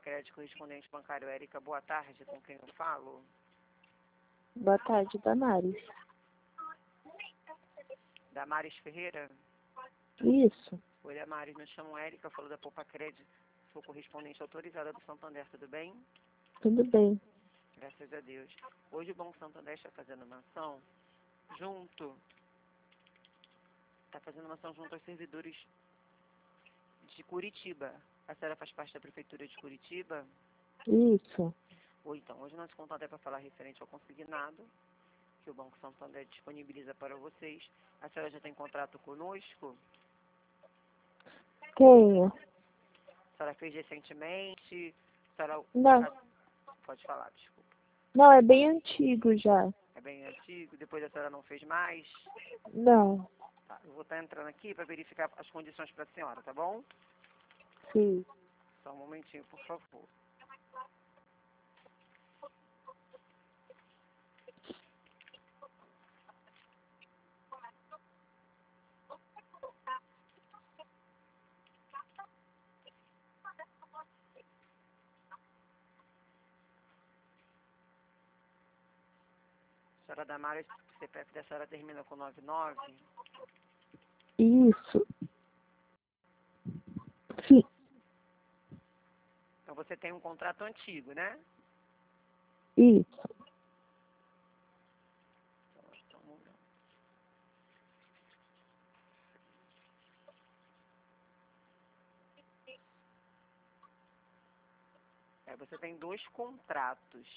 Crédito Correspondente Bancário. Érica, boa tarde, com quem eu falo? Boa tarde, Damares. Damares Ferreira? Isso, Oi, Damares, me chamo Érica, falo da Poupa Crédito, sou correspondente autorizada do Santander, tudo bem? tudo bem. Graças a Deus. Hoje o Banco Santander está fazendo uma ação junto aos servidores de Curitiba. A senhora faz parte da Prefeitura de Curitiba? Isso, Ou então, hoje nosso contato é para falar referente ao consignado, que o Banco Santander disponibiliza para vocês. A senhora já tem contrato conosco? tenho. A senhora fez recentemente? A senhora... Não, Pode falar, desculpa. não, é bem antigo já. É bem antigo, depois a senhora não fez mais? Não, Tá, eu vou estar entrando aqui para verificar as condições para a senhora, tá bom? sim. Só um momentinho, por favor. A senhora Damares, o CPF da senhora termina com 99? Isso. Sim, Então você tem um contrato antigo, né? isso. Então, vamos lá. Você tem 2 contratos.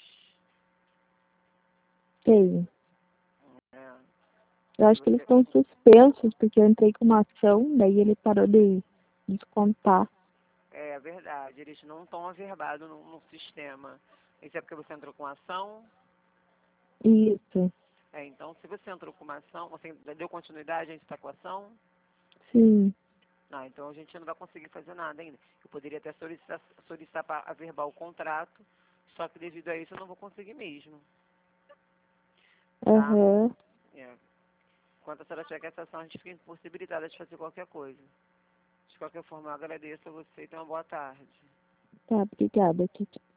Tenho. É, Eu e acho que eles você, estão suspensos, porque eu entrei com uma ação, daí ele parou de descontar. é verdade, eles não estão averbados no sistema. Isso é porque você entrou com ação? Isso, Então, se você entrou com uma ação, você deu continuidade, a gente está com ação? sim. Não, então a gente não vai conseguir fazer nada ainda. Eu poderia até solicitar para averbar o contrato, só que devido a isso eu não vou conseguir mesmo, tá? Aham. É. Enquanto a senhora tiver com essa ação, a gente fica impossibilitada de fazer qualquer coisa. De qualquer forma, eu agradeço a você e tenha uma boa tarde. Tá, obrigada, Titi.